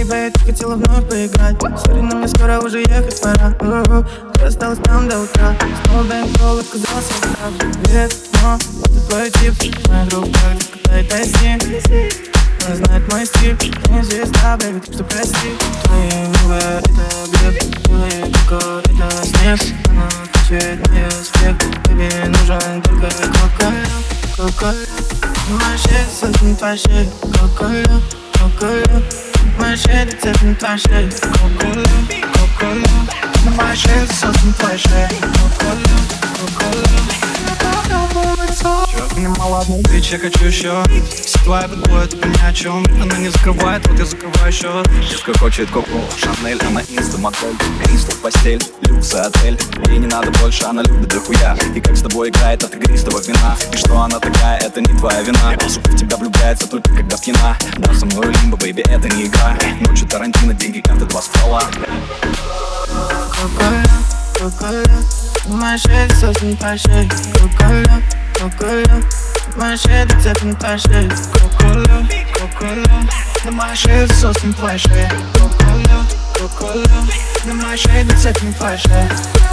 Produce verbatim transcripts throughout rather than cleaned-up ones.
бейбэй, ты хотела вновь поиграть. Сори, но мне скоро уже ехать пора. Ты осталась там до утра. Снова бэнкролл, отказался от прав. Привет, но это твой тип. Моя группа, когда это с ним. Она знает мой стиль. Ты не звезда, бэйби, так что прости. Твои губы, это гриб. Твои коко, это снег. Она хочет мой успех. Тебе нужен только коко-лё, коко-лё. Моя шея создана твоей шеей. Коко-лё, коко-лё. Моя шея рецепт на твоей шее. Коко-лё, коко-лё. Моя шея создана твоей шеей. Коко-лё, коко-лё. Мне мало одной бич, я хочу еще. Все твои подбои, только ни о чем. Она не закрывает, вот я закрываю счет. Девушка хочет Коко, Шанель, она инста-модель. Кристал, постель, люкс и отель. Ей не надо больше, она любит дохуя. И как с тобой играет от игристого вина. И что она такая, это не твоя вина. Сука в тебя влюбляется только когда пьяна. Да, со мной лимбо, бэйби, это не игра. Ночью Тарантино, деньги, карты, два ствола. Коко-лё, коко-лё. Моя шея создана твоей шеей. Коко-лё, коко-лё. Моя шея рецепт на твоей шее. Коко-лё, коко-лё. На моей шее создана твоя шея. Коко-лё, коко-лё. На моей шее рецепт на твоей шее.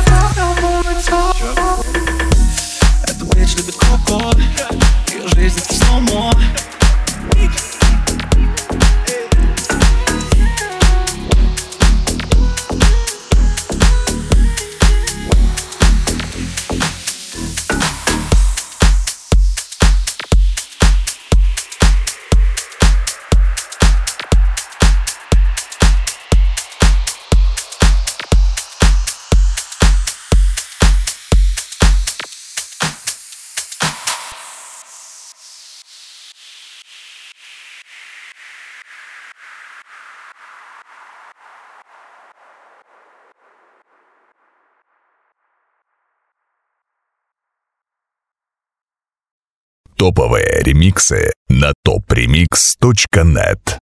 Эта бич любит коко. Ее жизнь это слоумо. Топовые ремиксы на топ ремикс точка нет.